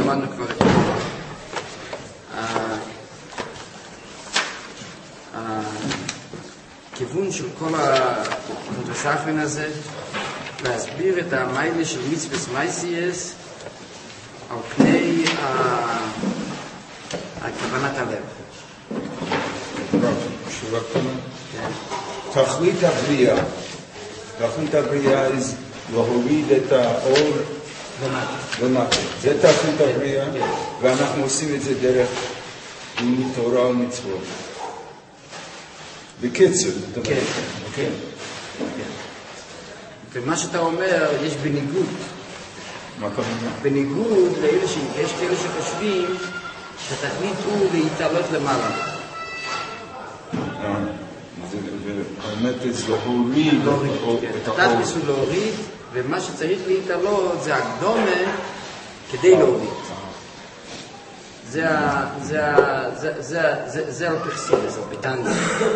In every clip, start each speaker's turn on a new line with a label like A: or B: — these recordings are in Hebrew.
A: למדנו כבר את הכיוון של כל הקונטרסאפן הזה, להסביר את המיילה של מצווה מייסייס על פני כוונת הלב.
B: תשובה קטנה. תכלית הבריאה. תכלית הבריאה היא להוריד את האור למטה. זה תכלית הבריאה, ואנחנו עושים את זה דרך לימוד תורה ומצוות. בקיצור.
A: כן. ומה שאתה אומר, יש בניגוד.
B: מה כמובן?
A: בניגוד לאלה שיש כאלה שחושבים שהתכלית הוא להתעלות למעלה.
B: האמת זה להוריד את האור.
A: התכלית הוא להוריד, ומה שצריך להתעלות זה הקדומה כדי להוריד. זה על פרסידס, על פיטנדה.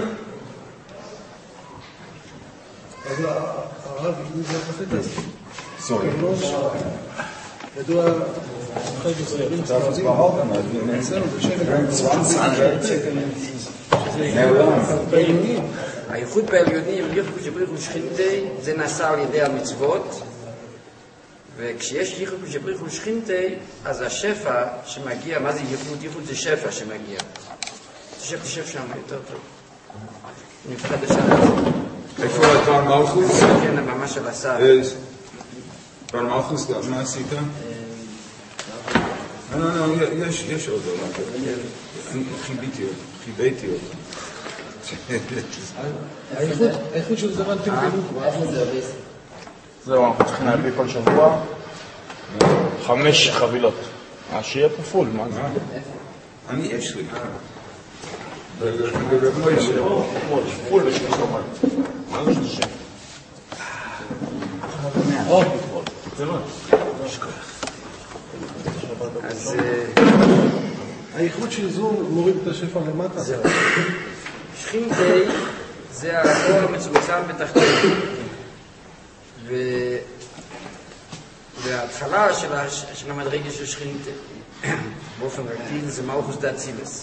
C: אז הרב יגיד זה הפרסידס.
B: סורי.
C: ידוע חלק ישראלים ספרדים. אצלנו בשבט.
A: הייחוד בעליונים, ייחוד שבריחו שכינתי, זה נעשה על ידי המצוות, וכשיש ייחוד שכינתי, אז השפע שמגיע, מה זה ייחוד? ייחוד זה שפע שמגיע. תשב שם יותר טוב. נפרד השנה.
B: איפה דבר מלכוס?
A: כן, הבמה של הסף.
B: דבר מלכוס, מה עשית? לא, יש עוד עולם. חיביתי אותו.
C: האיכות של זמן תגדלו.
D: זהו, אנחנו צריכים להביא כל שבוע 5 חבילות. שיהיה פה פול, מה זה?
B: אני יש לי.
D: פול בשביל כמובן. מה זה שזה?
A: אז
C: האיכות של זו מוריד את השפע למטה.
A: זהו. שכינתי זה האור המצומצם בתחתינו. וההתחלה של המדרגה של שכינתי, באופן רגיל, זה מלכוס דאצילס.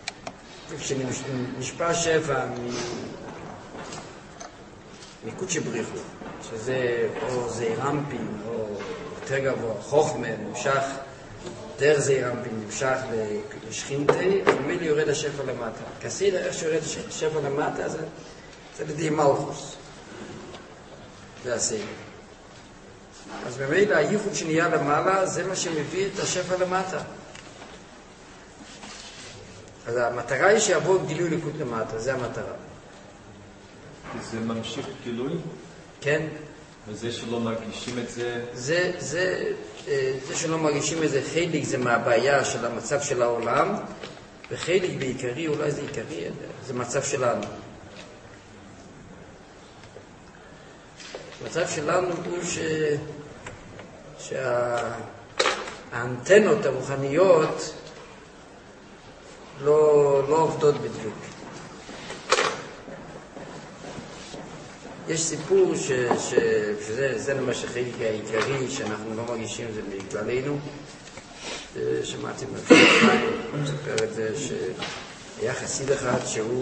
A: כשנשפע שפע מקודשי בריחו, שזה או זעירמפין או יותר גבוה, חוכמה, נמשך, דרך זעירמפין נמשך לשכינתי, ומילא יורד השפע למטה. כסידה, איך שיורד השפע למטה, זה לידי מלכוס. זה הסדר. אז במילא הייחוד שנהיה למעלה, זה מה שמביא את השפע למטה. אז המטרה היא שיבוא גילוי ליקוד למטה, זה המטרה.
E: זה ממשיך גילוי?
A: כן.
E: וזה שלא מרגישים את זה?
A: זה שלא מרגישים את זה, חלק זה מהבעיה של המצב של העולם, וחלק בעיקרי, אולי זה עיקרי, זה מצב שלנו. המצב שלנו הוא שהאנטנות הרוחניות לא עובדות בדיוק. יש סיפור שזה למשל חלק העיקרי שאנחנו לא מרגישים זה בגללנו. שמעתי מהפרסיים, הוא מספר את זה שהיה חסיד אחד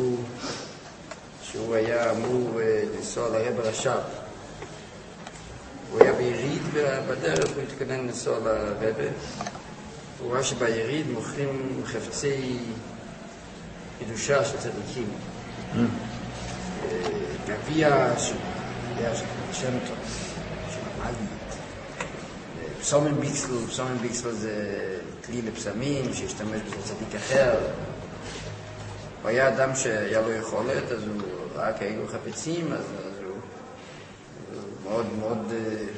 A: שהוא היה אמור לנסוע לרב הרש"ב. הוא היה ביריד ובדרך הוא התכונן לנסוע לרב. הוא ראה שביריד מוכרים חפצי קדושה של צדיקים. גביע של שם טוב, של המגנית. פסומן ביקסל זה כלי לפסמים שהשתמש בזה צדיק אחר. הוא היה אדם שהיה לו יכולת, אז הוא ראה כאלו חפצים, אז הוא מאוד מאוד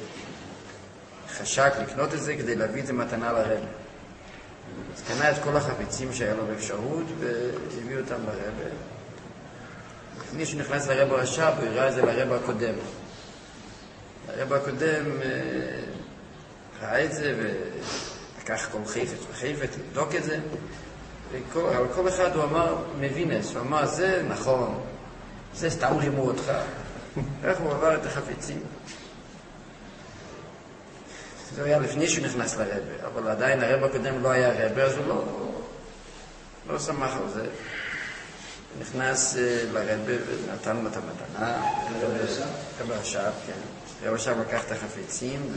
A: חשק לקנות את זה כדי להביא את זה מתנה לרב. אז קנה את כל החפצים שהיה לו באפשרות והביא אותם לרב. לפני שהוא נכנס לרב הרש"ב, הוא הראה את זה לרב הקודם. הרב הקודם ראה את זה ולקח כל חפץ לבדוק את זה. על כל אחד הוא אמר מבינס, הוא אמר זה נכון, זה סתם רימו אותך. איך הוא עבר את החפצים. זה היה לפני שהוא נכנס לרבה, אבל עדיין הרב הקודם לא היה רבה, אז הוא לא שמח על זה. הוא נכנס לרבה ונתן לו את המתנה. רב השב, כן. רב השב לקח את החפצים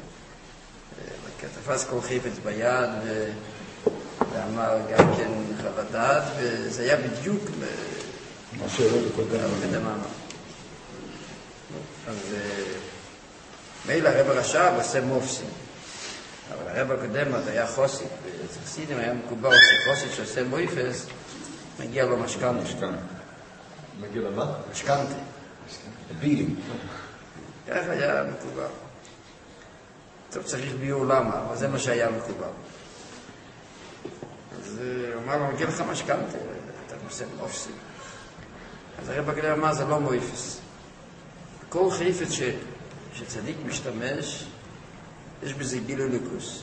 A: ותפס כל חפץ ביד ואמר גם כן חוות דעת, וזה היה בדיוק
B: מה שהרב הקודם
A: אמר. אז מילא הרב הרש"ב עושה מופסים, אבל הרב הקודם עוד היה חוסית, וחסידים היה מקובל שחוסית שעושה מויפס, מגיע לו משכנתה.
E: מגיע למה?
A: משכנתה.
B: בילים.
A: ככה היה מקובל. טוב, צריך ביור למה, אבל זה מה שהיה מקובל. אז הוא אמר לו, מגיע לך משכנתה, אתה עושה מופסים. אז הרב הקודם אמר, זה לא מויפס. כל חפץ שצדיק משתמש, יש בזה גילוי ליכוס.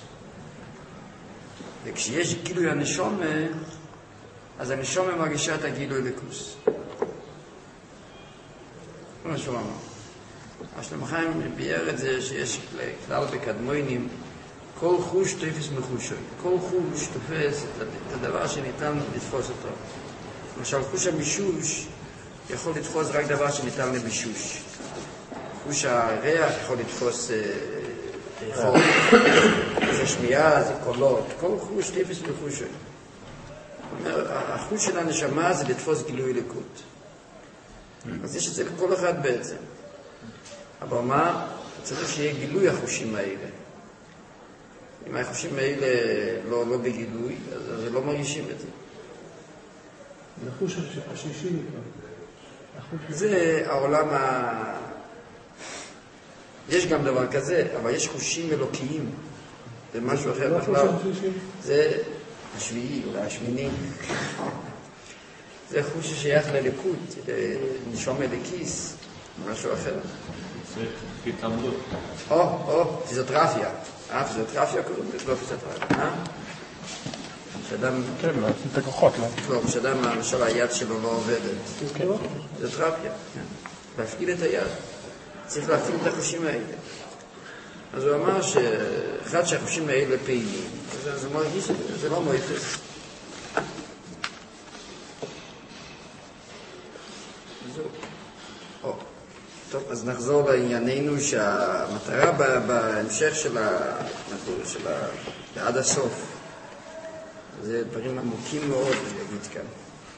A: וכשיש גילוי הנשומה, אז הנשומה מרגישה את הגילוי ליכוס. זה מה שהוא אמר. השלם חיים ביאר את זה שיש כלל בקדמונים, כל חוש תופס מחושו. כל חוש תופס את הדבר שניתן לתפוס אותו. למשל, חוש המישוש יכול לתפוס רק דבר שניתן למישוש. חוש הריח יכול לתפוס ריחות, זה שמיעה, זה קולות, כל חוש תופס מחושו. החוש של הנשמה זה לתפוס גילוי אלוקות. אז יש את זה לכל אחד בעצם. אבל מה? צריך שיהיה גילוי החושים האלה. אם החושים האלה לא בגילוי, אז לא מרגישים את זה.
C: זה החוש השישי.
A: זה העולם יש גם דבר כזה, אבל יש חושים אלוקיים. זה משהו אחר בכלל. זה השביעי, אולי השמיני. זה חוש ששייך לליקות, לנשום אלקיס, משהו אחר.
E: זה התעמלות.
A: פיזיותרפיה. פיזיותרפיה קוראים לזה, לא פיזיותרפיה. שאדם...
D: כן, להפעיל את הכוחות, לא?
A: לא, שאדם, למשל, היד שלו לא עובדת. פיזיותרפיה, להפעיל את היד. צריך להפעיל את החושים האלה. אז הוא אמר שאחד שהחושים האלה פעילים, אז הוא מרגיש את זה, זה לא מויפס. טוב, אז נחזור לענייננו שהמטרה בהמשך של עד הסוף. זה דברים עמוקים מאוד, אני אגיד כאן.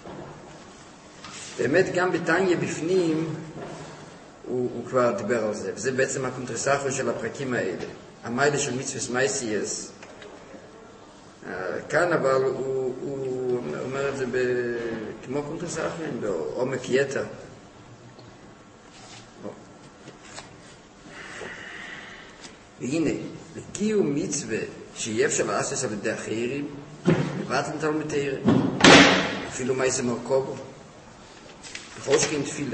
A: באמת גם בתניה בפנים הוא כבר דיבר על זה, וזה בעצם הקונטרסחו של הפרקים האלה. המיילה של מצווה מייסייס. כאן אבל הוא אומר את זה כמו קונטרסחו, בעומק יתר. והנה, לקיום מצווה שיהיה אפשר לעשות על ידי אחרים, לבט לתלמיד תורה, אפילו מייסה מרכובו, וחושכין תפילה,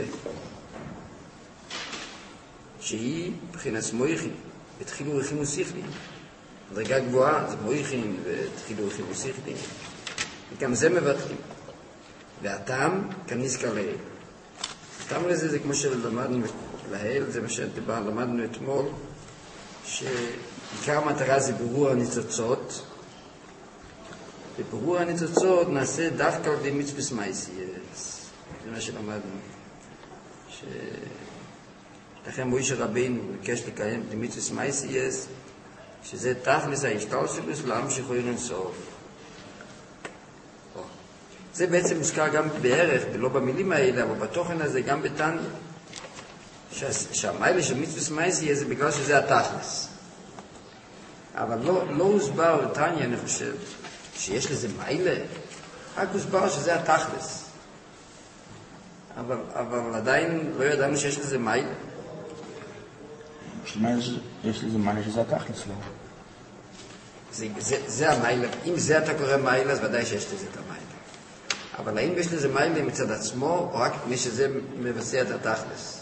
A: שהיא בחינת מויכין, ותחילו רכים ושכלים. דרגה גבוהה זה מויכין ותחילו רכים ושכלים. וגם זה מבטלים. והטעם כנזכר להל. הטעם לזה זה כמו שלמדנו להל, זה מה שלמדנו אתמול, שעיקר המטרה זה ברור הניצוצות, וברור הניצוצות נעשה דווקא על ידי מצווה מייסייס. זה מה שלמדנו. לכן מוישה רבינו ביקש לקיים את מצווה מייסייס, שזה תכלס ההשתלשלות להמשיך אין סוף. זה בעצם מוזכר גם בערך, ולא במילים האלה, אבל בתוכן הזה גם בתניא. שהמיילה של מצווה מייסייס זה בגלל שזה התכלס. אבל לא הוסבר בתניא, אני חושב, שיש לזה מיילה, רק הוסבר שזה התכלס. אבל עדיין לא ידענו שיש לזה מיילה.
D: יש לזה מיילה שזה התכלס, לא?
A: זה המיילה. אם זה אתה קורא מיילה, אז ודאי שיש לזה את המיילה. אבל האם יש לזה מיילה מצד עצמו, או רק מי שזה מבצע את התכלס?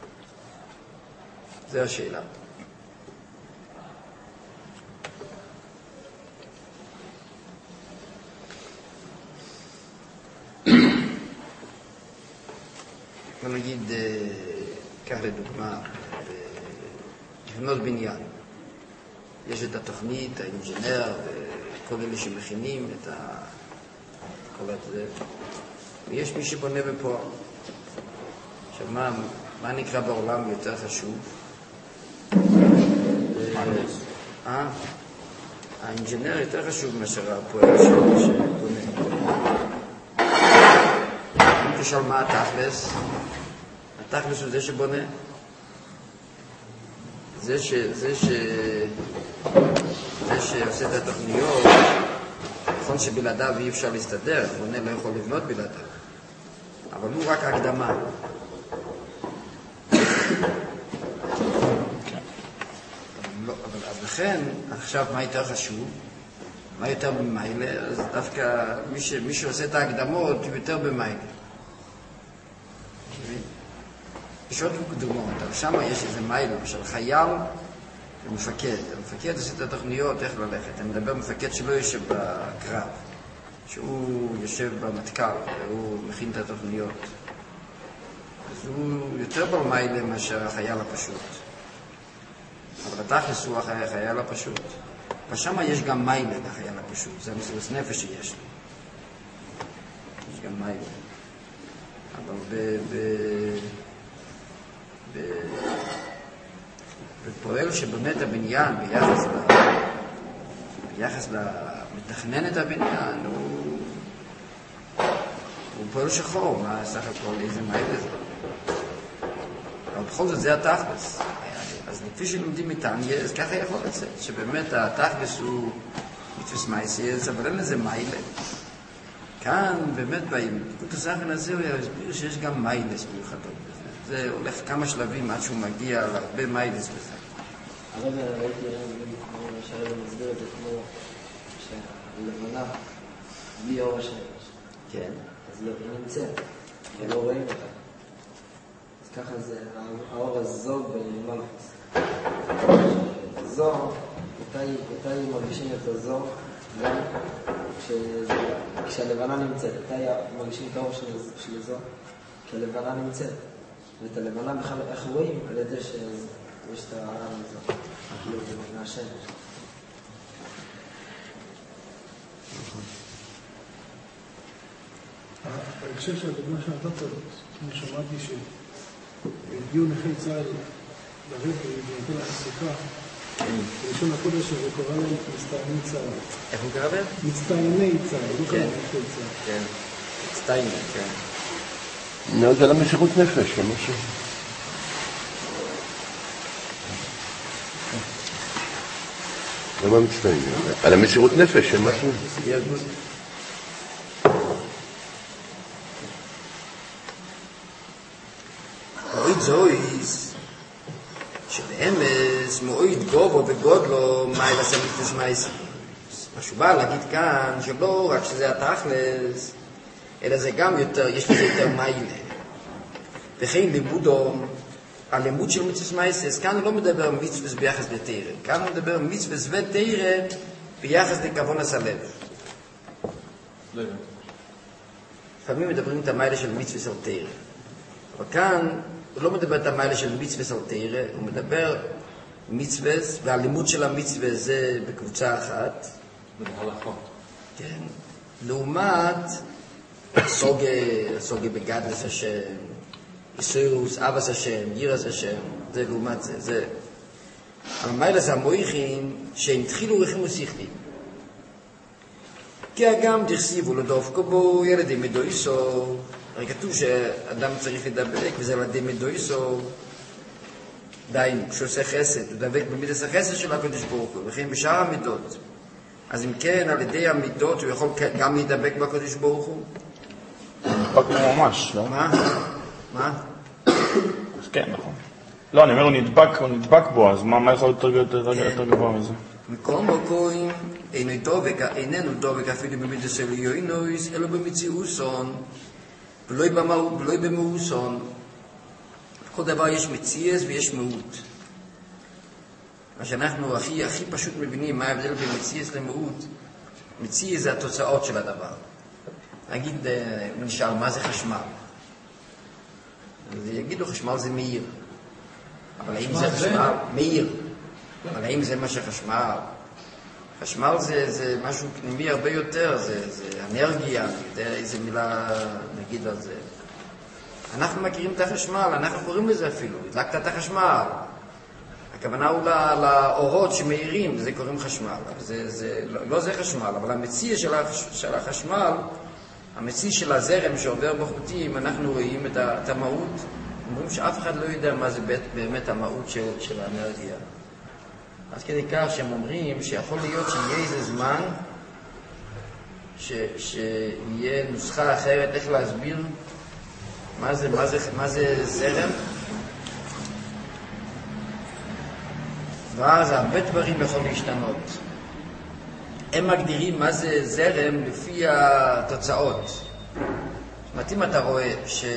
A: זו השאלה. בוא נגיד, כך לדוגמה, לבנות בניין. יש את התוכנית, האינג'ינר, וכל אלה שמכינים את כל זה. ויש מי שבונה בפועל. עכשיו, מה נקרא בעולם יותר חשוב? האינג'ינר יותר חשוב מאשר הפועל שבונה. אם תשאל מה התכלס? התכלס הוא זה שבונה. זה שעושה את התוכניות, נכון שבלעדיו אי אפשר להסתדר, בונה לא יכול לבנות בלעדיו. אבל הוא רק הקדמה. אז לכן, עכשיו מה יותר חשוב? מה יותר במיילה? אז דווקא מי שעושה את ההקדמות הוא יותר במיילה. יש עוד דוגמאות, אבל שם יש איזה מיילה, למשל חייל ומפקד. המפקד עושה את התוכניות איך ללכת. אני מדבר מפקד שלא יושב בקרב, שהוא יושב במטכ"ל, והוא מכין את התוכניות. אז הוא יותר במיילה מאשר החייל הפשוט. אבל התכלס הוא החייל הפשוט. ושם יש גם מיילה לחייל הפשוט, זה המסירות נפש שיש לו. יש גם מיילה. אבל בפועל שבאמת הבניין ביחס למתכנן את הבניין הוא פועל שחור, מה סך הכל איזה מיילה זה. אבל בכל זאת זה התכלס. אז לפי שלומדים מתניה, אז ככה יכול לצאת, שבאמת התכלס הוא מצווה מייסס, אבל אין לזה מיילה. כאן באמת בקוט הסכן הזה הוא יסביר שיש גם מיילס מיוחדות בזה. זה הולך כמה שלבים עד שהוא מגיע להרבה מיילס בזה.
F: אבל ראיתי שהרב מסביר את זה כמו שהלבנה בלי אור השמש. כן. אז היא נמצאת, ולא רואים אותה. אז ככה זה האור הזוג במלכוס. זוג, מתי מרגישים את הזוג גם כשהלבנה נמצאת. מתי מרגישים את האור של הזוג? כי הלבנה נמצאת. ואת הלבנה בכלל איך רואים? על ידי שיש את הערב הזוג. כאילו זה מהשמש.
C: בהקשר של הדוגמה שנתת, אני שמעתי שהגיעו נכי צה"ל לרבי ונתן להם סוכה, בראשון הקודש הזה קורא להם מצטייני צה"ל.
A: איך הוא קרא בהם?
C: מצטייני צה"ל, לא קרא נכי צה"ל.
A: כן, מצטייני, כן.
G: נו, זה למסירות נפש, כמשהו. למה מצטייני? על המסירות נפש, משהו.
A: מועיד זויס, שבאמס מועיד גובו וגודלו מייל הסמכתס מייסי. מה שהוא בא להגיד כאן, שלא רק שזה התכלס, אלא זה גם יותר, יש לזה יותר מיילה. וכן לימודו, הלימוד של מצווה מייסס, כאן הוא לא מדבר מצווה ביחס לתירה, כאן הוא מדבר מצווה ותירה ביחס לכוון הסלב. לפעמים מדברים את המיילה של מצווה של תירה. אבל כאן הוא לא מדבר את המיילה של מצווה של תירה, הוא מדבר מצווה, והלימוד של המצווה זה בקבוצה אחת. כן. לעומת סוגה בגדלס השם, איסורוס, אבס השם, יירס השם, זה לעומת זה. המיילה זה המויכים שהתחילו רכים ושכלים. כי גם דכסיבו לדופקו בו ילדי מדויסו, הרי כתוב שאדם צריך לדבק, וזה ילדי מדויסו, דיינו, כשהוא עושה חסד, הוא דבק במידס החסד של הקדוש ברוך הוא, וכן בשאר המידות. אז אם כן, על ידי המידות הוא יכול גם להידבק בקדוש ברוך הוא?
D: נדבק ממש, לא?
A: מה?
D: אז כן, נכון. לא, אני אומר, הוא נדבק בו, אז מה יכול יותר גבוה מזה?
A: מכל מקום, איננו דובק אפילו במידס של יוינויס, אלא במציאוסון, ולא במאוסון. כל דבר יש מציאס ויש מהות. מה שאנחנו הכי פשוט מבינים, מה ההבדל בין מציאס למהות. מציאס זה התוצאות של הדבר. נגיד, נשאל, מה זה חשמל? אז יגידו, חשמל זה מאיר. אבל האם זה חשמל? מאיר. אבל האם זה מה שחשמל? חשמל זה משהו פנימי הרבה יותר, זה אנרגיה, אני יודע איזה מילה נגיד על זה. אנחנו מכירים את החשמל, אנחנו קוראים לזה אפילו, הדלקת את החשמל. הכוונה הוא לאורות שמאירים, זה קוראים חשמל. לא זה חשמל, אבל המציא של החשמל, המציא של הזרם שעובר בחוטים, אנחנו רואים את המהות. אומרים שאף אחד לא יודע מה זה באמת המהות של האנרגיה. אז כדי כך שהם אומרים שיכול להיות שיהיה איזה זמן שיהיה נוסחה אחרת איך להסביר מה זה זרם, ואז הרבה דברים יכול להשתנות. הם מגדירים מה זה זרם לפי התוצאות. זאת אומרת, אם אתה רואה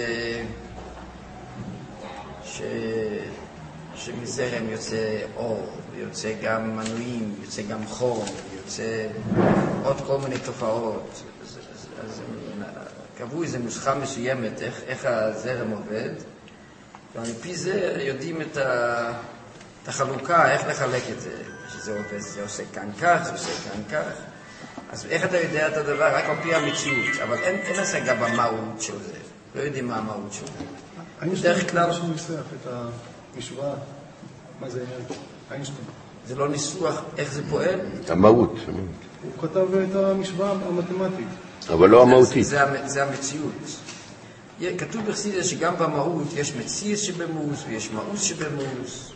A: שמזרם יוצא אור, יוצא גם מנועים, יוצא גם חום, יוצא עוד כל מיני תופעות, אז קבעו איזו נוסחה מסוימת איך הזרם עובד, ומפי זה יודעים את החלוקה, איך לחלק את זה, שזה עובד, זה עושה כאן כך, זה עושה כאן כך. אז איך אתה יודע את הדבר? רק על פי המציאות, אבל אין השגה במהות של זה, לא יודעים מה המהות של זה.
C: בדרך כלל שהוא ניסח את המשוואה, מה זה איינשטיין?
A: זה לא ניסוח, איך זה פועל?
G: המהות.
C: הוא כתב את המשוואה המתמטית.
G: אבל לא המהותית.
A: זה המציאות. כתוב בחסידות שגם במהות יש מציאות שבמאוס ויש מאוס שבמאוס.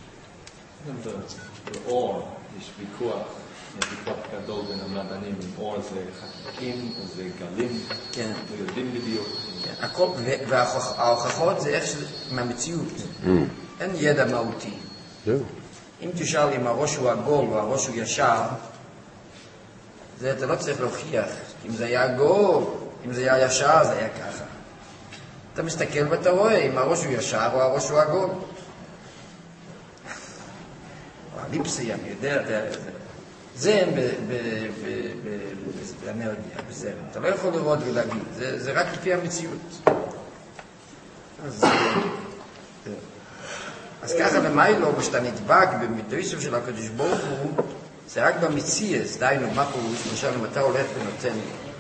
E: באור יש ויכוח גדול בין המדענים, עם אור זה חלקים, זה גלים, זה יודעים בדיוק.
A: וההוכחות זה איך מהמציאות. אין ידע מהותי. אם תשאל אם הראש הוא עגול או הראש הוא ישר, זה אתה לא צריך להוכיח. אם זה היה עגול, אם זה היה ישר, זה היה ככה. אתה מסתכל ואתה רואה אם הראש הוא ישר או הראש הוא עגול. הליפסי, אני יודע, זה באנרגיה, בזרם. אתה לא יכול לראות ולהגיד, זה רק לפי המציאות. אז ככה למיילו, כשאתה נדבק במדויסוף של הקדוש ברוך הוא, זה רק במציאס, דיינו, מה פירוש, למשל, אם אתה הולך ונותן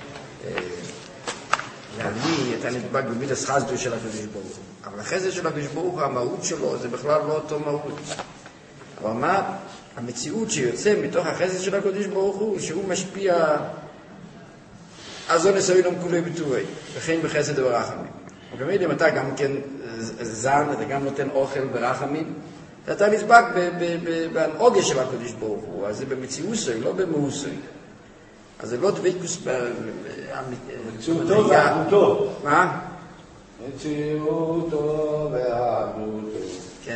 A: לעני, אתה נדבק במידס חסדו של הקדוש ברוך הוא. אבל החסד של הקדוש ברוך הוא, המהות שלו, זה בכלל לא אותו מהות. אבל מה? המציאות שיוצא מתוך החסד של הקדוש ברוך הוא, שהוא משפיע אזון לסוילום כולי ביטוי, וכן בחסד וברחמים. וכמובן, אם אתה גם כן זן, אתה גם נותן אוכל ברחמים, אתה נדבק בהנהוגה של הקדוש ברוך הוא, אז זה במציאוסוי, לא במאוסוי. אז זה לא דבקוס
B: מציאותו ואחדותו.
A: מה?
B: מציאותו ואחדותו.
A: כן.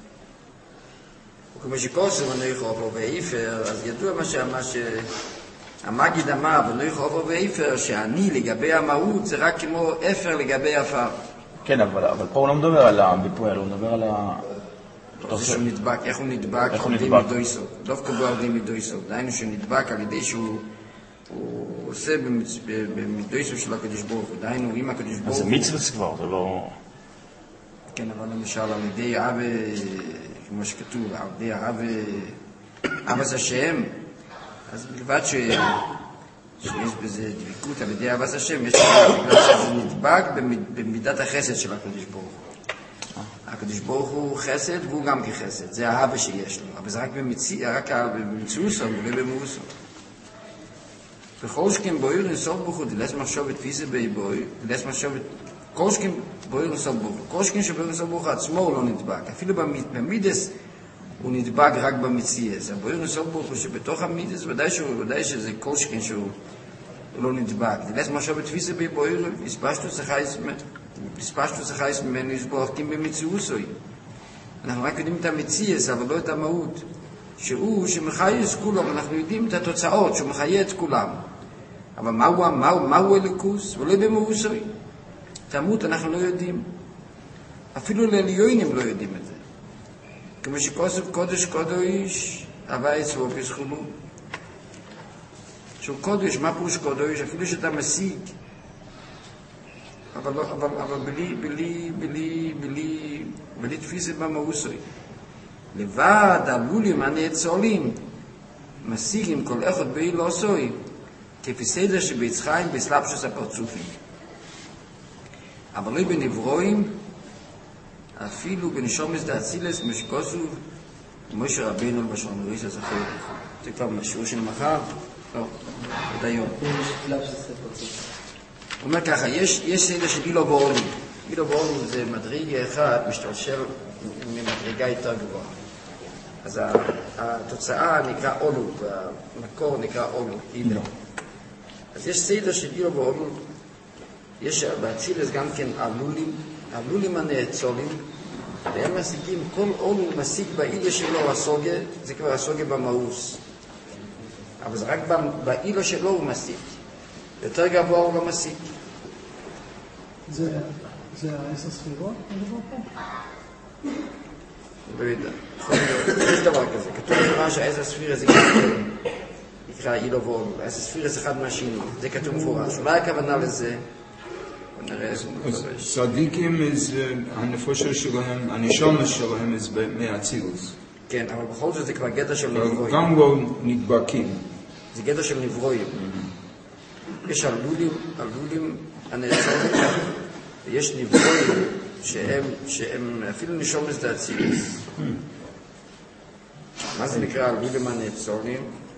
A: וכמו שקוסם הנויך אופו ואיפר, אז ידוע מה שהמגיד אמר בנויך אופו ואיפר, שאני לגבי המהות זה רק כמו אפר לגבי אפר.
D: כן, אבל פה הוא לא מדבר על הביפוי, הוא מדבר על
A: זה שהוא נדבק, איך הוא נדבק?
D: איך הוא נדבק?
A: דווקא בו עובדים מדויסו. דהיינו שהוא נדבק על ידי שהוא עושה במדויסו של הקדוש ברוך הוא. דהיינו, אם הקדוש ברוך הוא...
D: אז זה מצווה כבר, זה לא...
A: כן, אבל למשל על ידי אב, כמו שכתוב, על ידי אבס השם, אז בלבד שיש בזה דביקות על ידי אבס השם, יש בגלל שזה נדבק במידת החסד של הקדוש ברוך הוא. הקדוש ברוך הוא חסד והוא גם כחסד, זה האהבה שיש לו, אבל זה רק במציאוסו ולא במאוסו. וכל שכם בויר נסוף ברוך הוא, דלס מחשוב את פיסה באיבוי, דלס מחשוב את... כל שכם בויר נסוף ברוך הוא, כל שכם שבויר נסוף ברוך הוא עצמו הוא לא נדבק, אפילו במידס הוא נדבק רק במציאס, הבויר נסוף ברוך הוא שבתוך המידס ודאי שזה כל שכם שהוא לא נדבק, דלס מחשוב את פיסה באיבוי, הספשטו שחייס ממנו יסבורחים במציאוסוי. אנחנו רק יודעים את המציאס, אבל לא את המהות. שהוא שמחייס כולם, אנחנו יודעים את התוצאות, שהוא מחיה את כולם. אבל מהו אליקוס? ולא במאוסוי. את המות אנחנו לא יודעים. אפילו לעליונים לא יודעים את זה. כמו שכוסף קודש קודש, הווה אצבו פסחולו. שהוא קודש, מה פירוש קודש? אפילו שאתה משיג. אבל בלי תפיסה במאוסוי. לבד הלולים הנאצולים משיגים כל אחד באילו עשוי, כפי סדר שביצחיים בסלבשוס הפרצופים. אבל לא בנברואים, אפילו בנשומס דאצילס משקוסו, משה רבינו בשון ריס הזכיר. זה כבר בשיעור של מחר? לא, עוד היום. הוא אומר ככה, יש סדר של אילו ואולו. אילו ואולו זה מדרגה אחד משתלשל ממדרגה יותר גבוהה. אז התוצאה נקרא אולו, והמקור נקרא אולו, אילו. אז יש סדר של אילו ואולו, יש באצילס גם כן הלולים הנאצולים, והם משיגים, כל אולו משיג באילו שלו הסוגה, זה כבר הסוגה במאוס. אבל זה רק באילו שלו הוא משיג. יותר גבוה הוא לא משיג.
C: זה 10 ספירות?
A: לא יודע. יש דבר כזה. כתוב דבר שה10 ספירה זה נקרא אילו ואולו. 10 ספירה זה אחד מהשני. זה כתוב מפורש. אולי הכוונה לזה, נראה איזה מפורש.
B: צדיקים זה הנפושה שלהם, הנשמה שלהם זה מהאצילוס.
A: כן, אבל בכל זאת זה כבר גדר של נברואים.
B: גם לא נדבקים.
A: זה גדר של נברואים. יש הלולים הנאצלים, ויש נברואים שהם אפילו נשומס דאצילוס. מה זה נקרא הלולים הנאצלים?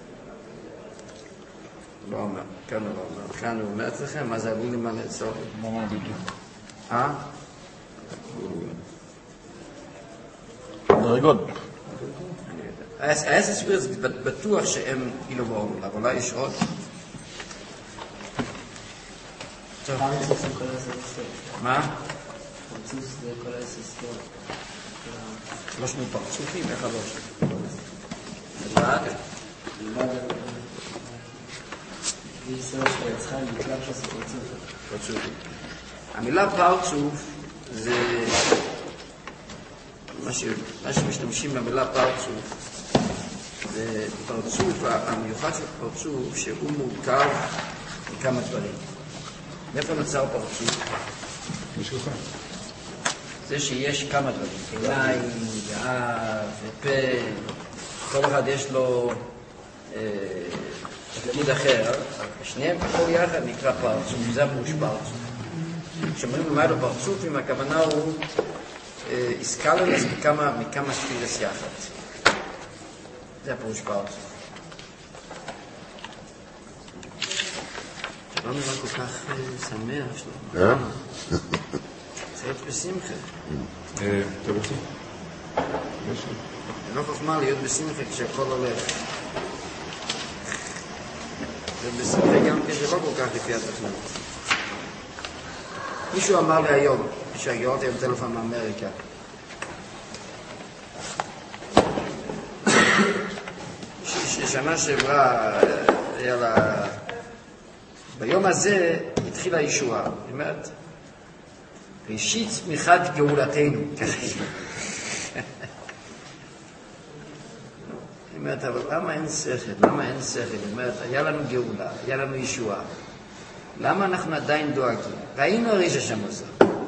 A: לא אומר, כאן הוא לא אומר. כאן הוא אומר אצלכם, מה זה הלולים הנאצלים?
D: לא אומר בדיוק. דרגות.
A: העשר ספירות זה בטוח שהם אילו ואולו, אבל אולי יש עוד. טוב. מה?
F: פרצוף זה כל 10 ספירות.
A: 300 פרצופים, איך לא? לבד?
F: וישראל של יצחיים בקלב שעשה
A: פרצופים. המילה פרצוף זה מה שמשתמשים במילה פרצוף. זה פרצוף, המיוחד של פרצוף שהוא מורכב מכמה דברים. מאיפה נוצר פרצוף?
B: בשבילך.
A: זה שיש כמה דברים, עיניים, ואף, ופה, כל אחד יש לו תפקיד אחר, שניהם הכל יחד נקרא פרצוף, זה הפירוש פרצוף. כשאומרים מה לו פרצופים, הכוונה הוא איסקלנס מכמה ספירס יחד. זה הפירוש פרצוף. לא נראה כל כך שמח שלו. צריך בשמחה.
B: אתה רוצה?
A: זה לא חוכמה להיות בשמחה כשהכל הולך. ובשמחה גם זה לא כל כך לפי התכנון. מישהו אמר לי היום, כשהגיעתי עם טלפון מאמריקה, ששנה שעברה היה לה... ביום הזה התחילה הישועה. זאת אומרת, ראשית צמיחת גאולתנו. זאת אומרת, אבל למה אין שכל? למה אין שכל? זאת אומרת, היה לנו גאולה, היה לנו ישועה. למה אנחנו עדיין דואגים? ראינו הרי ששם עושה.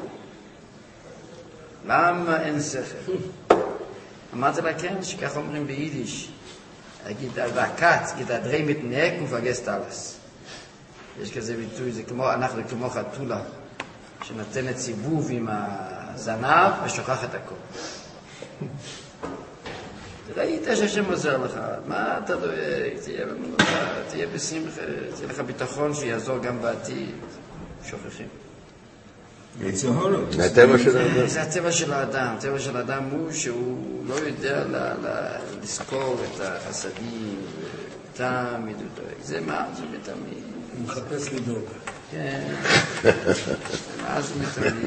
A: למה אין שכל? אמרתי לה כן, שכך אומרים ביידיש. אגיד, והקץ, גיד, הדרי מתנהג ומפגס תלס. יש כזה ביטוי, זה כמו, אנחנו כמו חתולה, שנותנת סיבוב עם הזנב ושוכח את הכל. ראית שהשם עוזר לך, מה אתה דואג? תהיה במנוחה, תהיה בשמחה, תהיה לך ביטחון שיעזור גם בעתיד. שוכחים.
B: זה
G: הטבע של האדם.
A: זה הטבע של האדם. הטבע של האדם הוא שהוא לא יודע לזכור את החסדים, תמיד הוא דואג. זה מה? זה מתמיד.
C: הוא מחפש לדאוג.
A: כן. מה זה מתמיד?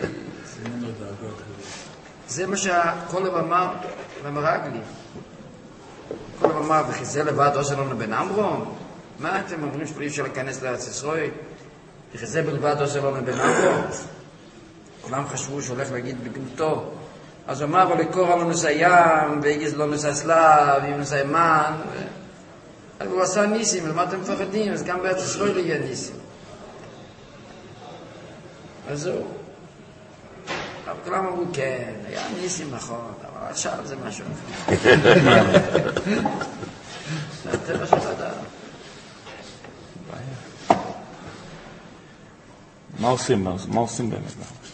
A: זה מה שהכל אמר למרגלי. כל אמר, וכי זה לבד עושה לנו בן אמרום? מה אתם אומרים שאי אפשר להיכנס לארץ ישראל? וכי זה בלבד עושה לנו בן אמרום? כולם חשבו שהולך להגיד בגנותו. אז הוא אמר, אבל לקור לנו נושא ים, והגיז לו נושא סלב, עם נושא מן. אז הוא עשה ניסים, למה אתם מפחדים? אז גם בארץ ישראל יהיה ניסים. אז זהו. אבל כולם אמרו כן, היה ניסים נכון, אבל עכשיו זה משהו אחר. זה הטבע של אדם.
D: מה עושים באמת?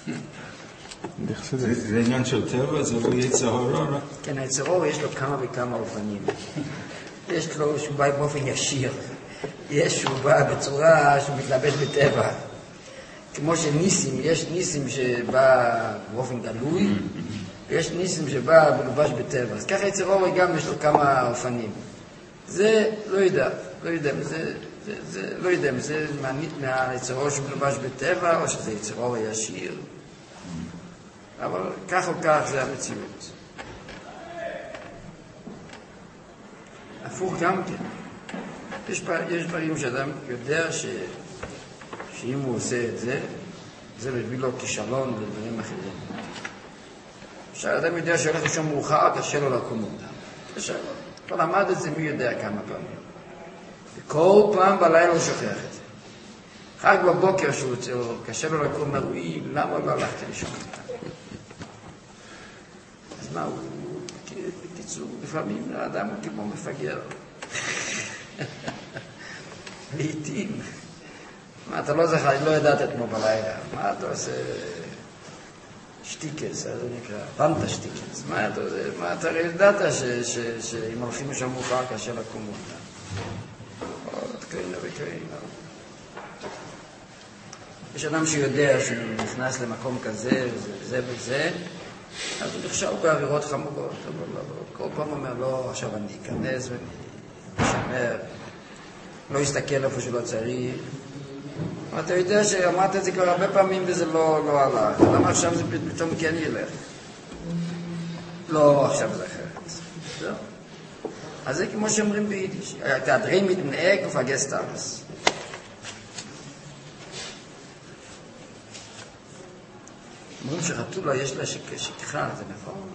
B: זה עניין של טבע, זה לא יצר הרע.
A: כן, היצר הרע יש לו כמה וכמה אופנים. יש לו שהוא בא באופן ישיר. יש שהוא בא בצורה שהוא מתלבש בטבע. כמו שניסים, יש ניסים שבא באופן גלוי, ויש ניסים שבא מלובש בטבע. אז ככה יצר הרע גם יש לו כמה אופנים. זה לא יודע אם זה מהיצר הרע שמלובש בטבע, או שזה יצר הרע ישיר. אבל כך או כך זה המציאות. הפוך גם כן. יש דברים שאדם יודע שאם הוא עושה את זה, זה מביא לו כישלון ודברים אחרים. כשאדם יודע שהולך לשום מאוחר, קשה לו לקום אותם. קשה לו. כבר למד את זה מי יודע כמה פעמים. וכל פעם בלילה הוא שוכח את זה. רק בבוקר שהוא קשה לו לקום, אומר, למה לא הלכתי לשום אותם? אז מה, הוא בקיצור, לפעמים האדם הוא כמו מפגר. לעתים. מה, אתה לא זכר, לא ידעת אתמול בלילה. מה אתה עושה? שטיקס, זה נקרא, פנטה שטיקס. מה אתה עושה? מה אתה ידעת שאם הולכים לשם מאוחר קשה לקום אותם? יש אדם שיודע שהוא נכנס למקום כזה וזה וזה, אז הוא נחשב בעבירות חמורות, אבל כל פעם אומר, לא, עכשיו אני אכנס ואני אשמר, לא יסתכל איפה שלא צריך. אתה יודע שאמרת את זה כבר הרבה פעמים וזה לא הלך. למה עכשיו זה פתאום כן ילך? לא, עכשיו זה אחרת. זהו. אז זה כמו שאומרים ביידיש. תעדרי מתנהג ופגס תרס. אומרים שחתולה יש לה שכחה, זה נכון?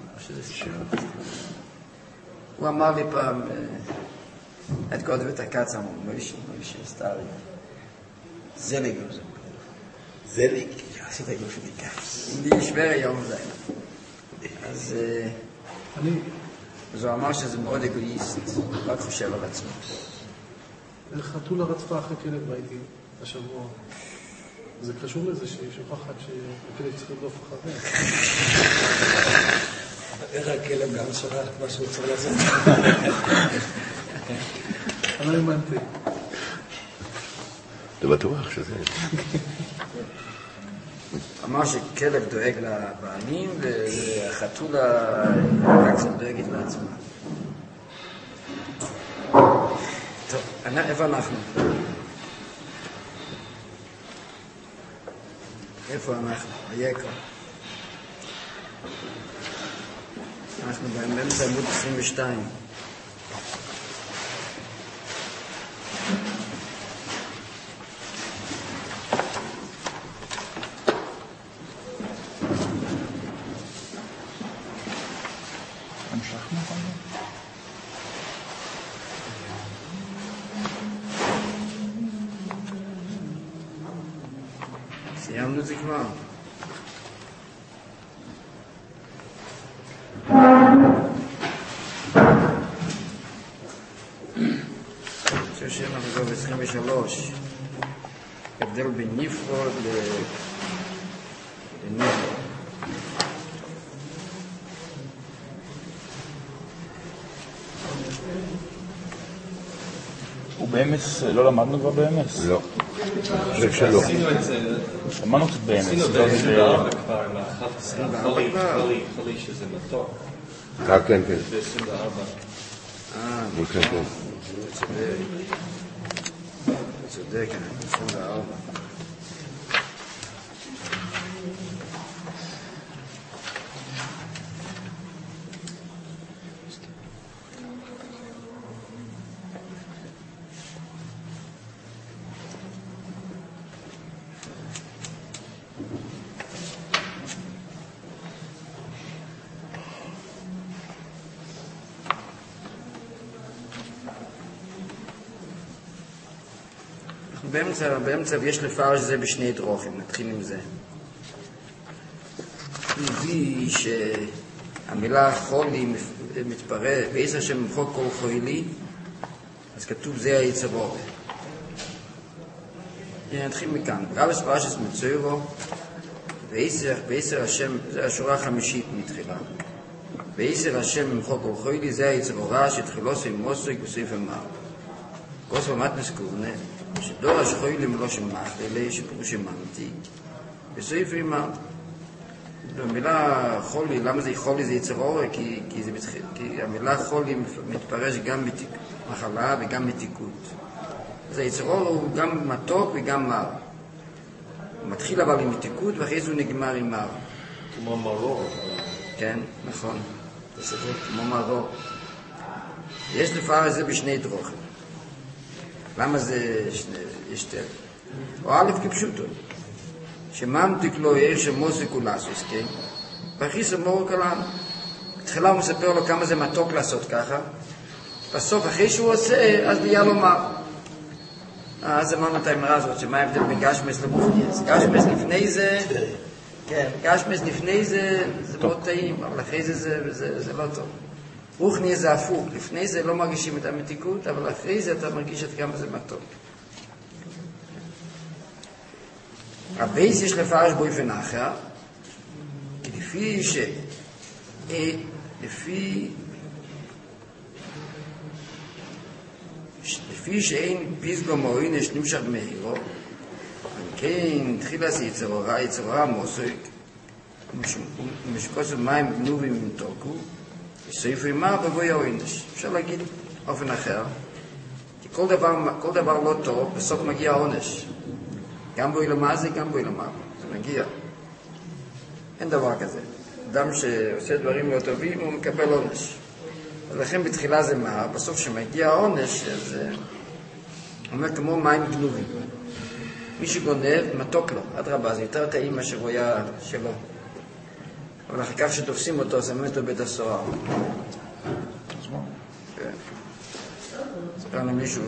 A: הוא אמר לי פעם, את קודם את הקצה, מוישי, סטארי. זליג. זליג? עשית אגב שלי כך. אני אשבר היום זה. אז הוא אמר שזה מאוד אגואיסט, רק חושב על עצמו.
C: חתולה רצפה אחרי כלב ראיתי השבוע. זה קשור לזה שהיא שוכחת שהכלב צריך לדוף אחריה.
A: איך הכלב גם שוכח מה שהוא צריך לעשות?
C: אני לא האמנתי.
G: זה בטוח שזה...
A: אמר שכלב דואג לבעלים והחתולה רק זה דואגת לעצמה. טוב, איפה אנחנו? איפה אנחנו? היקר. אנחנו באמצע עמוד 22. סיימנו את זה כבר. אני חושב שאנחנו כבר ב-23. הבדל בין נפרוד לנפרוד.
D: ובאמס, לא למדנו כבר באמס?
G: לא. אני חושב שלא.
D: למדנו קצת באמס.
E: עשינו ב-24 כבר עם החלי שזה מתוק.
G: כן, כן.
E: ב-24.
G: כן, כן.
A: צודק, 24. באמצע יש לפרש זה בשני דרוכים, נתחיל עם זה. מביא שהמילה חולי מתפרש, בעשר שממחוק כל חולי, אז כתוב זה היצר אור. נתחיל מכאן. רבס פרשס מצוירו, בעשר השם, זה השורה החמישית מתחילה. בעשר השם ממחוק כל חולי, זה היצר אורה שתחילו סי מוסק וסעיף אמר. כוס ומתנס קורנה, שדור השחולי מלא שמח, אלה שפירוש אמנתי, בסעיף אמר. במילה חולי, למה זה חולי זה יצר אור? כי המילה חולי מתפרש גם מחלה וגם מתיקות. אז היצר אור הוא גם מתוק וגם מר. הוא מתחיל אבל עם מתיקות ואחרי זה הוא נגמר עם מר.
E: כמו מרור.
A: כן, נכון. כמו מרור. יש לפער את זה בשני דרוכים. למה זה שתי? או א' כפשוטו. שממתיק לו יאיר שמוסק הוא לעשוס, כן? והכיס אמור כלם. בתחילה הוא מספר לו כמה זה מתוק לעשות ככה. בסוף, אחרי שהוא עושה, אז נהיה לו מר. אז אמרנו את האמרה הזאת, שמה ההבדל בין גשמס למוכניאס. גשמס לפני זה, כן, גשמס לפני זה, זה מאוד טעים, אבל אחרי זה לא טוב. רוחניאס זה הפוך. לפני זה לא מרגישים את המתיקות, אבל אחרי זה אתה מרגיש את כמה זה מתוק. הבייס יש לפרש באופן אחר, כי לפי שאין פיסגו מועינש נמשך מהירו, כן תחילה זה יצרורה מוסק, ומשקוס מים גנובים ומתוקו, וסעיף אמר בבוי העונש. אפשר להגיד אופן אחר, כי כל דבר לא טוב, בסוף מגיע העונש. גם בו ילמה זה, גם בו ילמה. זה מגיע. אין דבר כזה. אדם שעושה דברים לא טובים, הוא מקבל עונש. אז לכן בתחילה זה מה, בסוף שמגיע העונש, אז אומר כמו מים גנובים. מי שגונב, מתוק לו. אדרבה, זה יותר טעים מאשר הוא היה שלו. אבל אחר כך שתופסים אותו, שמים אותו בית הסוהר. כן. ספרנו מישהו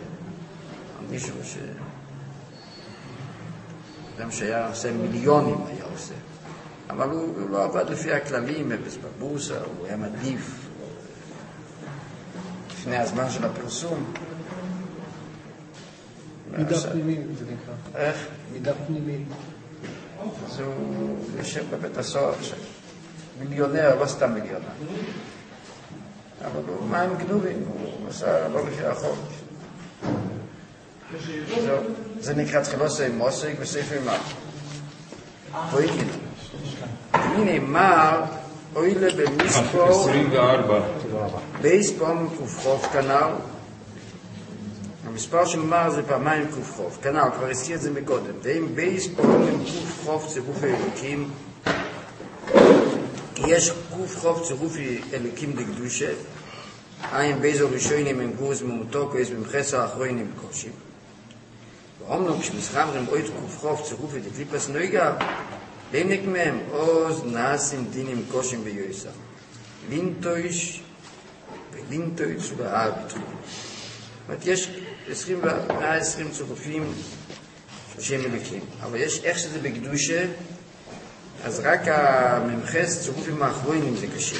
A: אדם שהיה עושה מיליונים היה עושה. אבל הוא לא עבד לפי הכללים, בבורסה, הוא היה מדליף. לפני הזמן של הפרסום.
C: מידה פנימית זה נקרא.
A: איך?
C: מידה פנימית.
A: אז הוא יושב בבית הסוהר עכשיו. מיליונר, לא סתם מיליונר. אבל הוא מים גנובים, הוא עשה לא לפי החוק. זה נקרא תחילוסי מוסק וסעיף אמר. פויקין. הנה אמר, אוילה במספור
B: 24.
A: בייספום כופחוף כנל. המספר של אמר זה פעמיים כופחוף. כנל, כבר הזכיר את זה מקודם. ואם בייספום כופחוף צירוף אלוקים, כי יש כופחוף צירוף אלוקים דקדושה, אין בייזו ראשונים עם גורס ממותוק ויש במחסר האחרונים עם קושים. ואומנו כשמסחמרים אוית כופחוף צירוף דקליפס נויגה, לינק מהם עוז נעשים דינים קושים ביועסה. לינטויש ולינטויש ובאר בתחום. זאת אומרת, יש 120 צירופים של אלוקים. אבל יש איך שזה בקדושה, אז רק הממחס צירופים האחרונים זה קשה.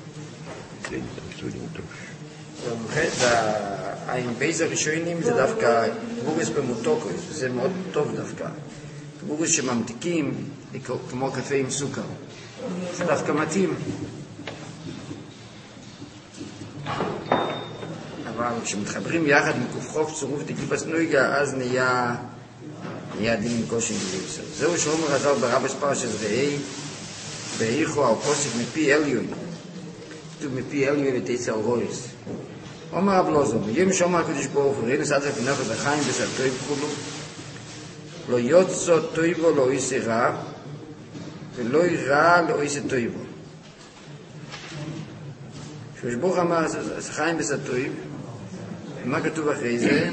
A: העין בייז הראשונים זה דווקא גבורס במותוקוס, וזה מאוד טוב דווקא. גבורס שממתיקים כמו קפה עם סוכר. זה דווקא מתאים. אבל כשמתחברים יחד עם כופחוף צירוף דקליפס נויגה, אז נהיה דין קושי גבורס. זהו שאומר הזר ברבס פרשס ראי, בהיכו על פוסק מפי אליון. כתוב מפי אליון ותצא על רויס. אומר רב לוזו, מילים שאומר הקדוש ברוך הוא, ראינו סעד לפניו את החיים בסרטוי וכולו, לא יוצא טויבו לא יעשה רע, ולא ירע לא יעשה טויבו. הקדוש ברוך הוא אמר, חיים בסרטוי, ומה כתוב אחרי זה?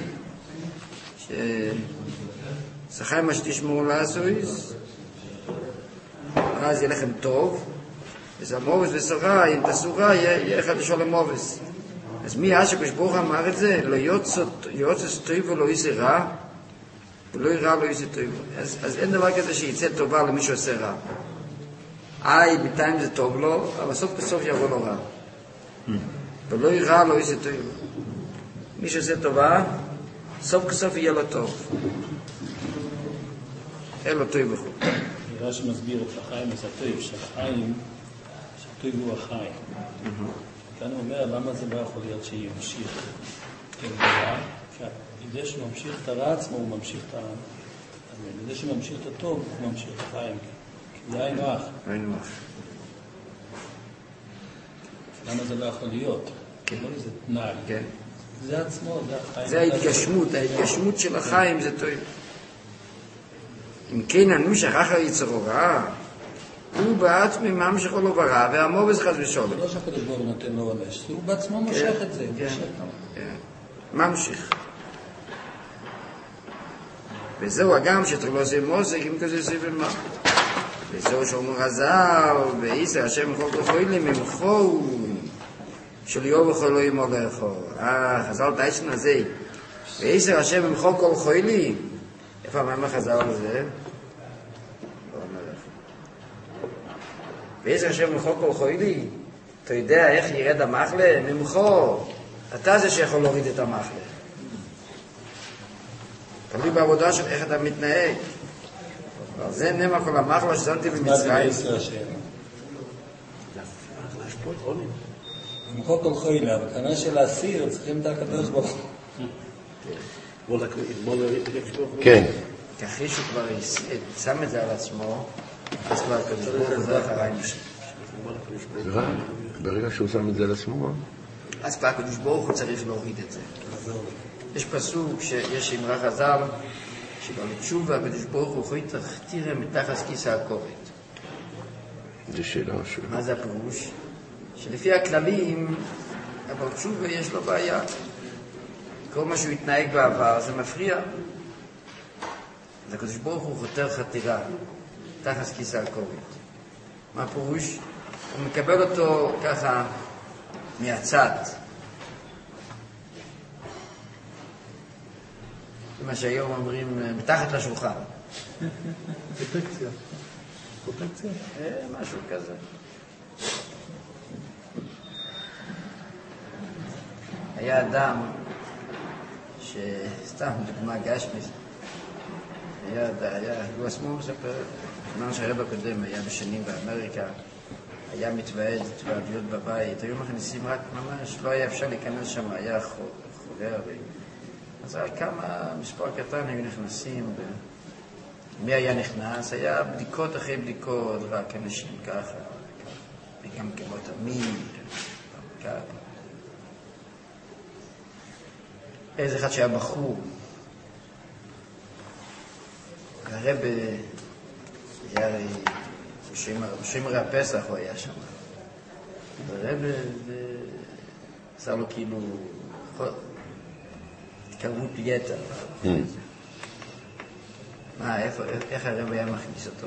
A: שחיים מה שתשמעו לעשויס, אז יהיה לכם טוב, וזה מובס וסורה, אם תעשו רע, יהיה אחד לשאול למובס. אז מי השקוש ברוך אמר את זה? לא יוצא טויבו לא יעשה רע, ולא ירע לא יעשה טויבו. אז אין דבר כזה שיצא טובה למי שעושה רע. בינתיים זה טוב לו, אבל סוף בסוף יבוא לו רע. ולא יראה לו איזה טוב. מי שעושה טובה, סוף בסוף יהיה לו טוב. אין לו טוב בחור.
C: נראה שמסביר את החיים את הטוב, שהחיים, שהטוב הוא החיים. כאן הוא אומר, למה זה לא יכול להיות שימשיך כרע? כדי שהוא ממשיך את הרע עצמו, הוא ממשיך את הרע. כדי שהוא ממשיך את הטוב, הוא ממשיך את החיים. כי זה היינו אח.
A: היינו אח.
C: למה זה לא יכול להיות? כי לא איזה תנאי.
A: כן.
C: זה עצמו, זה החיים.
A: זה ההתגשמות של החיים זה טוב. אם כן הנמשך אחר יצרו רע, הוא בעצמי ממשיך לו ברע, והמו בזכת ושולם.
C: זה לא שהקדוש ברוך הוא נותן לו עונש, הוא בעצמו מושך את זה.
A: ממשיך. וזהו הגם שתרלו זה מוזג, אם כזה סבל מה. וזהו שאומר חז"ל, ואיסר השם מכל כוחוילים ממחו, שליאור וכל לא ימור לאחור. חז"ל דיישן הזה. ואיסר השם מכל כוחוילים. איפה מה חז"ל הזה? ואיסר השם מכל כוחוילי. אתה יודע איך ירד המחלה? ממחו. אתה זה שיכול להוריד את המחלה. תלוי בעבודה של איך אתה מתנהג. זה נאמר כל המחלה ששמתי במצרים.
C: ממחו כל חוילה, אבל כנראה שלהסיר צריכים את הקדוש ברוך הוא.
G: כן.
A: אחרי שהוא כבר שם את זה על עצמו, אז כבר הקדוש ברוך הוא זה אחריי משהו.
G: ברגע שהוא שם את זה על עצמו,
A: אז כבר הקדוש ברוך הוא צריך להוריד את זה. יש פסוק שיש אמרה חז"ל, שגם לתשובה הקדוש ברוך הוא יכול תראה מתחת כיס הכובד.
G: זה שאלה שוב.
A: מה זה הפירוש? שלפי הכללים, אבל תשובה יש לו בעיה. כל מה שהוא התנהג בעבר זה מפריע. אז הקדוש ברוך הוא חותר חתירה תחת כיס הכובד. מה הפירוש? הוא מקבל אותו ככה מהצד. זה מה שהיום אומרים מתחת לשולחן.
C: פרוטקציה. פרוטקציה?
A: משהו כזה. היה אדם שסתם דוגמה גשמית, הוא עצמו מספר, זמן שהרב הקודם היה בשנים באמריקה, היה התוועדויות בבית, היו מכניסים רק ממש, לא היה אפשר להיכנס שם, היה חולה הרבה. אז היה כמה, מספר קטן היו נכנסים, מי היה נכנס? היה בדיקות אחרי בדיקות, רק אנשים ככה, וגם כמו תמיד, ככה. איזה אחד שהיה בחור, הרב היה בשמרי הפסח הוא היה שם. הרב עשה לו כאילו התקרבות יתר. איך הרב היה מכניס אותו?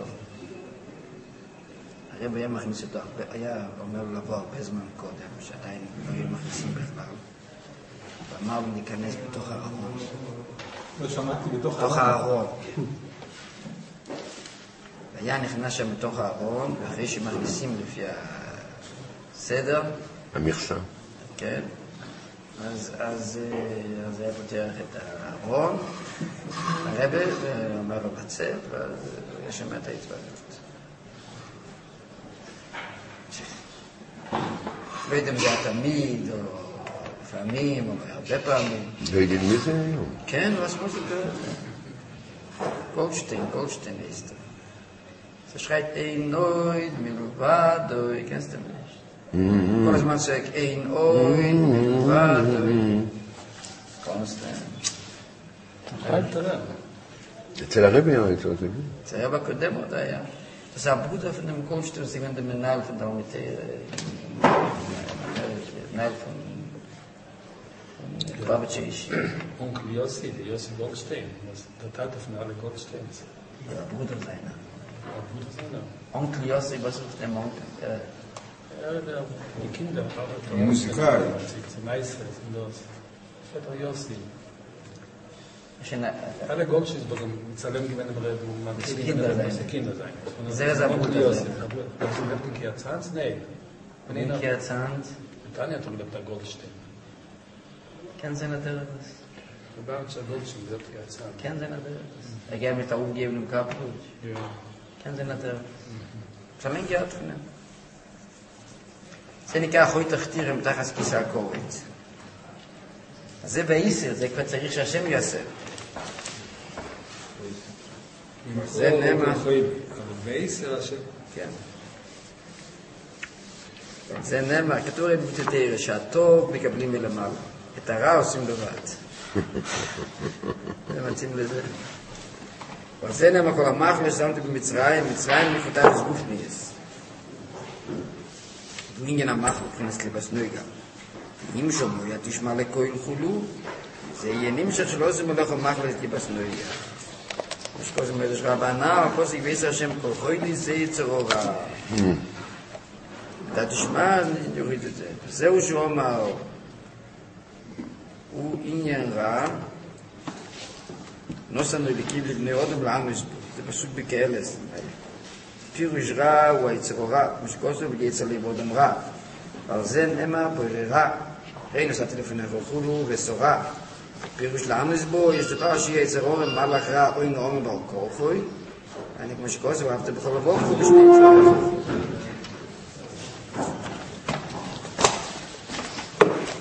A: הרב היה מכניס אותו, היה אומר לו לבוא הרבה זמן קודם, שעדיין לא היו מכניסים בכלל. ואמר לו להיכנס בתוך הארון.
C: לא שמעתי
A: בתוך הארון. והיה נכנס שם בתוך הארון, ואחרי שמכניסים לפי הסדר.
G: המכסה.
A: כן. אז היה פותח את הארון, הרב, ואומר לו לצאת, ואז היה שומע את ההתוועדות. לא יודע אם זה היה תמיד, או לפעמים, או הרבה פעמים.
G: לא יודעים מי זה היום?
A: כן, was muss ich gehört? Goldstein ist er. Er schreit, ein Oid, Miluvadoi, kennst du nicht? כל הזמן צועק, ein Oid, Miluvadoi. קונסטנט.
G: אצל הרבי היה איתו, זה
A: אצל הרב הקודם עוד היה. Das war Bruder von dem Goldstein, sie waren der Menal von der Menal von Babetschisch.
C: Onkel Yossi, der Yossi Goldstein, der Tate von alle Goldsteins.
A: Ja, Bruder seiner.
C: Bruder seiner.
A: Onkel Yossi, was ist der Onkel?
C: Die Kinder,
B: Musikal.
C: die Meister sind das. Vater Yossi. Alle Goldschüsse, wo מצלם גוון ברב, הוא Kinder sein.
A: זה זה עבוד הזה.
C: Hast du nicht gekehrt Zahns? Nee.
A: gekehrt Hand.
C: Tanja hat gesagt, der Goldstein.
A: Kennen Sie nicht das?
C: Der Bartsch der Goldstein, der hat gekehrt Zahns.
A: Kennen Sie nicht das? Geht mit der umgebenden Kaputt.
C: Ja.
A: Kennen Sie nicht das? Zalin gehört von ihm. זה נקרא אחוי תחתיר מתחת כיסא הכורת. אז זה בעיסר, זה כבר צריך שהשם יעשה. זה נאמר.
B: בעיסר השם.
A: כן. זה נאמר, כתוב בתתרא, שהטוב מקבלים מלמעלה. את הרע עושים לבד. זה מתאים לזה. אבל זה נאמר כל המחלה ששמתי במצרים, מצרים מפותח את גוף ניאס. ningen המחלה, כנס לבס נויגה. אם שומעו, תשמע לכהן חולו, זה יהיה נמשך שלא עושים הולך המחלה לבס נויגה. יש כל זה מדרש רבנה, אבל כל זה יבייס השם כל חוילי, זה יצר הוראה. אתה תשמע, אני יוריד את זה. זהו שהוא אמר, הוא עניין רע, נוסנו לקיב לבני אודם לעם, זה פשוט בכאלס. פירוש רע הוא היצר רע, משקוסו ויצר לב אודם רע. על זה נאמר ברירה, ראי נוסעתי לפניך וכולו וסורה. פירוש לעמס בו, יש דבר שיהיה יצר אורם, מלאך רע, אוי נעומם בר כורחוי. אני כמו שקוסו, אהבת בכל לבוא, ובשמי יצר.